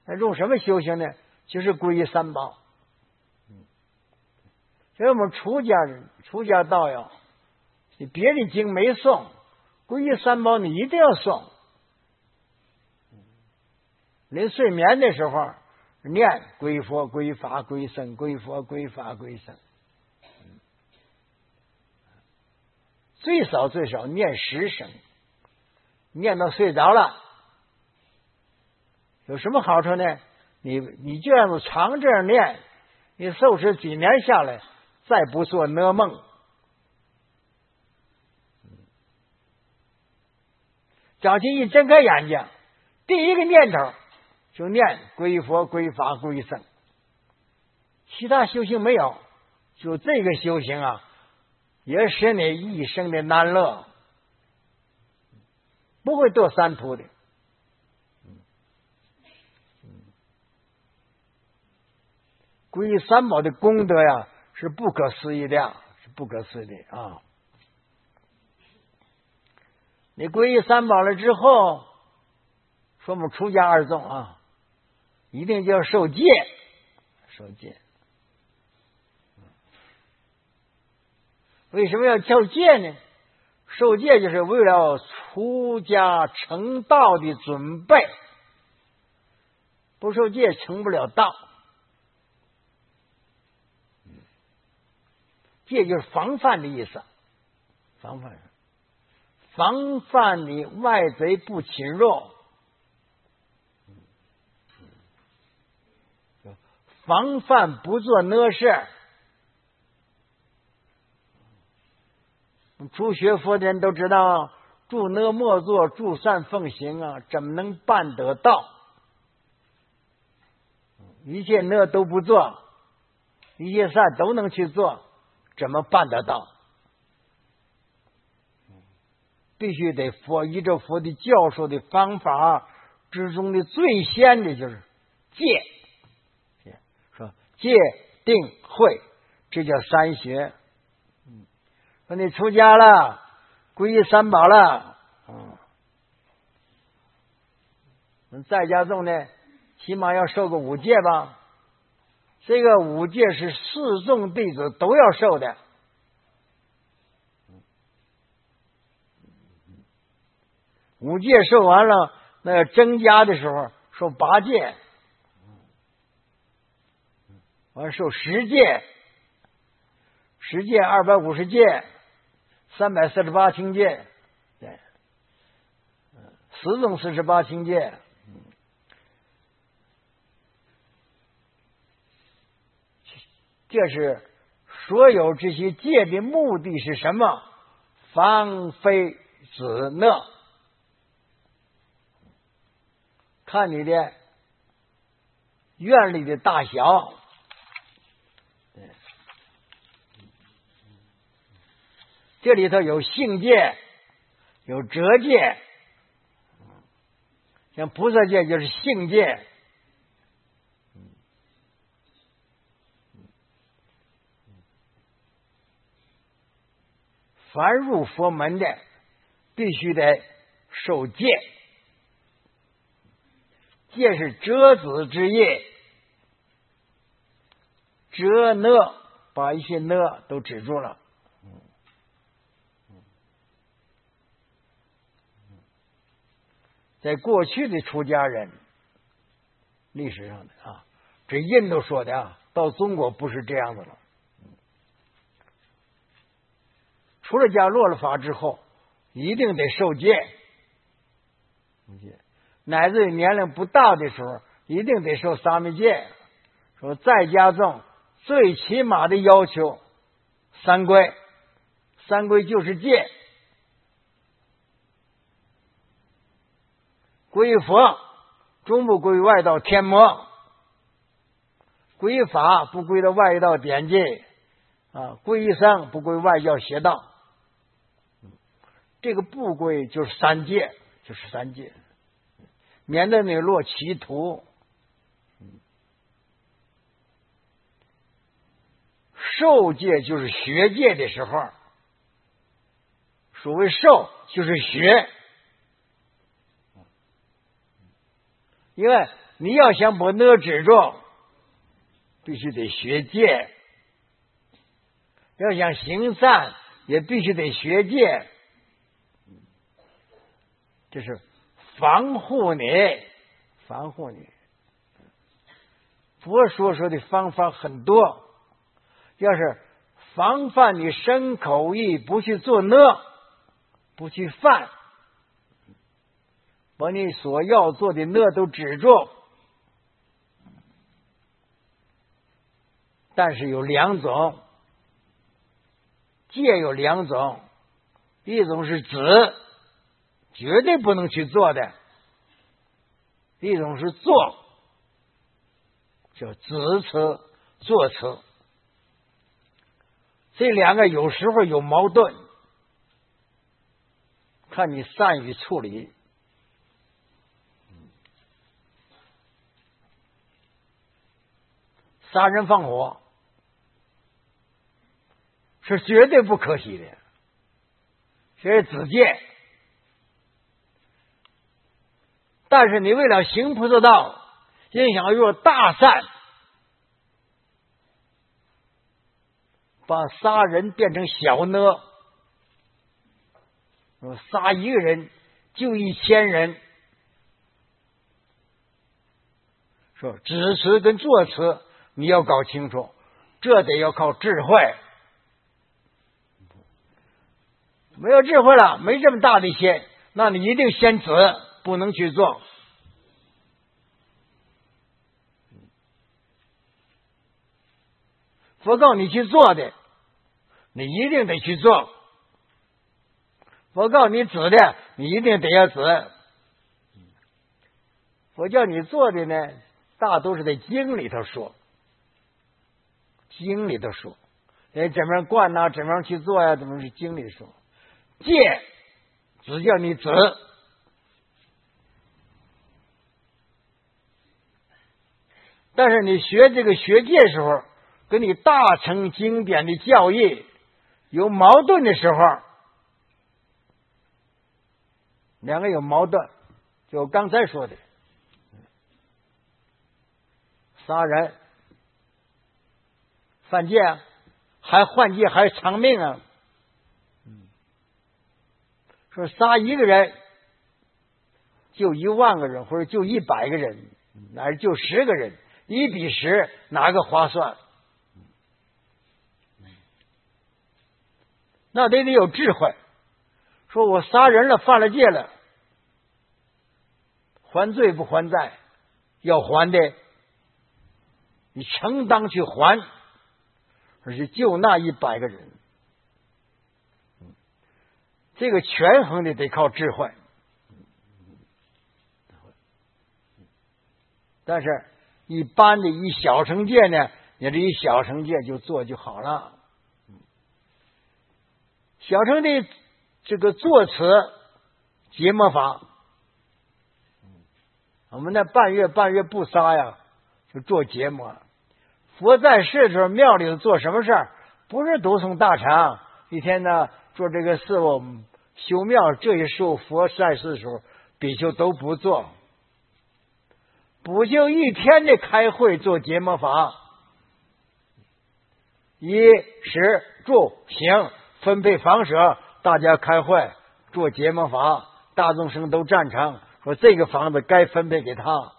那用什么修行呢？就是皈依三宝。所以我们出家道友，你别的经没诵，皈依三宝你一定要诵。临睡眠的时候念皈佛皈法皈僧，皈佛皈法皈僧，最少念10声，念到睡着了。有什么好处呢？你就让常这样念，你受持几年下来，再不做噩梦。早起一睁开眼睛，第一个念头就念皈佛皈法皈僧，其他修行没有，就这个修行啊，也使你一生的难乐，不会堕三途的。皈依三宝的功德呀，是不可思议的，是不可思议的啊！你皈依三宝了之后，说我们出家二众啊，一定就要受戒，受戒。为什么要受戒呢？受戒就是为了出家成道的准备，不受戒成不了道。戒就是防范的意思，防范你外贼不侵入，防范不做恶事。初学佛的人都知道，诸恶莫作，诸善奉行啊，怎么能办得到？一切恶都不做，一切善都能去做，怎么办得到？必须得依照佛的教授的方法之中的最先的就是戒，说戒定慧，这叫三学。说你出家了，皈依三宝了，在家众呢，起码要受个5戒吧。这个5戒是4众弟子都要受的。5戒受完了，那增加的时候受8戒，完受10戒，10戒250戒，348清戒，对，10种48清戒。这是所有这些戒的目的是什么？防非止恶。看你的愿力的大小，这里头有性戒，有折戒，像菩萨戒就是性戒。凡入佛门的，必须得受戒。戒是遮止之业，遮恶，把一些恶都止住了。在过去的出家人历史上的啊，这印度说的啊，到中国不是这样子了。出了家落了法之后，一定得受戒，乃至于年龄不大的时候，一定得受沙弥戒。说在家众最起码的要求3归，三归就是戒。皈佛终不归外道天魔，皈法不归到外道典戒啊，皈僧不归外教邪道。这个不归就是3戒，就是3戒，免得你落歧途。受戒就是学戒的时候，所谓受就是学，因为你要想把那止住，必须得学戒；要想行善，也必须得学戒。这是防护你，防护你。佛说的方法很多，要是防范你身口意不去做恶，不去犯，把你所要做的恶都止住。但是有两种，戒有两种，一种是止，绝对不能去做的；一种是做，叫止词、做词。这两个有时候有矛盾，看你善于处理。杀人放火是绝对不可惜的，这是止戒。但是你为了行菩萨道，心想要大善，把杀人变成小恶，杀一个人救1000人。说止词跟作词你要搞清楚，这得要靠智慧。没有智慧了，没这么大的心，那你一定先止，不能去做。佛告你去做的，你一定得去做；佛告你止的，你一定得要止。佛叫你做的呢，大都是在经里头说，经里头说，怎么样灌呐，怎么样去做呀，怎么是经里说。戒只叫你止，但是你学这个学戒时候，跟你大乘经典的教义有矛盾的时候，两个有矛盾，就我刚才说的，杀人犯戒啊，还换戒还偿命啊。说杀一个人救10000个人，或者救100个人，还是救10个人，1比10，哪个划算？那得有智慧。说我杀人了，犯了戒了，还罪不还债？要还的，你承当去还，而且救那100个人。这个权衡的得靠智慧，但是一般的以小乘戒呢，也是以小乘戒就做就好了。小乘的这个作词结魔法，我们那半月不杀呀，就做结魔。佛在世的时候，庙里头做什么事儿？不是读诵大乘，一天呢做这个事，我们修庙这些时候，佛在世的时候，比丘都不做，补救一天的开会做结魔法，衣食住行分配房舍，大家开会做结魔法，大众生都赞成，说这个房子该分配给他。